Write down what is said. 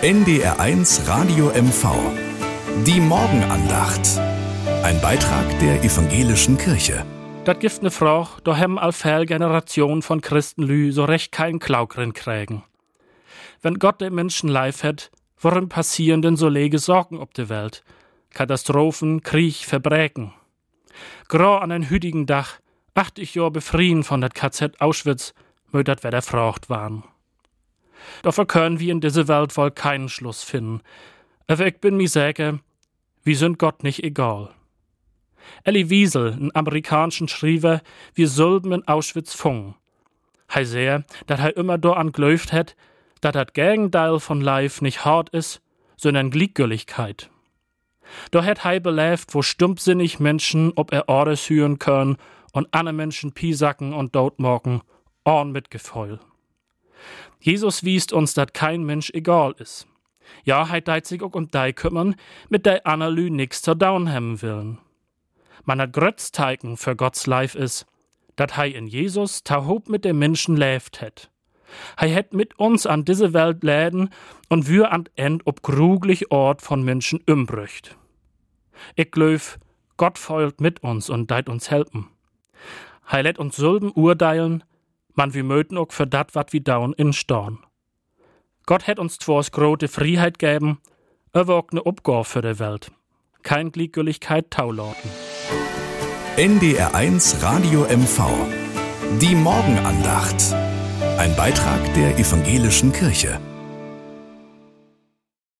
NDR1 Radio MV. Die Morgenandacht. Ein Beitrag der evangelischen Kirche. Dat gibt ne Frau, da hem all viel Generation von Christenlü so recht kein Klaugrin krägen. Wenn Gott den Menschen live hat, worin passieren denn so lege Sorgen ob de Welt? Katastrophen, Krieg, Verbrechen. Grau an ein hüdigen Dach, 80 Jahr befrien von dat KZ Auschwitz, mögt dat wer der Frucht waren. Dafür können wir in diese Welt wohl keinen Schluss finden. Aber ich bin mir sicher, wir sind Gott nicht egal. Elie Wiesel, ein amerikanischen Schreiber, wir sollten in Auschwitz fungen. Hei sehr, dat hei immer do an glöft het, dat dat Gegenteil von Life nicht hart is, sondern Gleichgültigkeit. Do het hei belebt, wo stumpfsinnig Menschen ob Ordes hören können und andere Menschen piesacken und dotmorgen, orn mit Gefühl. Jesus wiest uns, dat kein Mensch egal is. Ja, hei deit sich auch dei kümmern, mit dei Analü nix zur Down hemmen willen. Man hat Grötzteigen für Gottes Life is, dat hei in Jesus ta hob mit den Menschen lebt het. Hei het mit uns an diese Welt läden und wir an End ob gruglich Ort von Menschen umbrücht. Ich glöf, Gott feult mit uns und deit uns helpen. Hei let uns Sülben urteilen, man wir möten auch für dat wat wie daun instorn. Gott het uns zwars grote Freiheit geben, aber auch ne Obgabe für de Welt. Kein Gleichgültigkeit taulauten. NDR1 Radio MV. Die Morgenandacht. Ein Beitrag der evangelischen Kirche.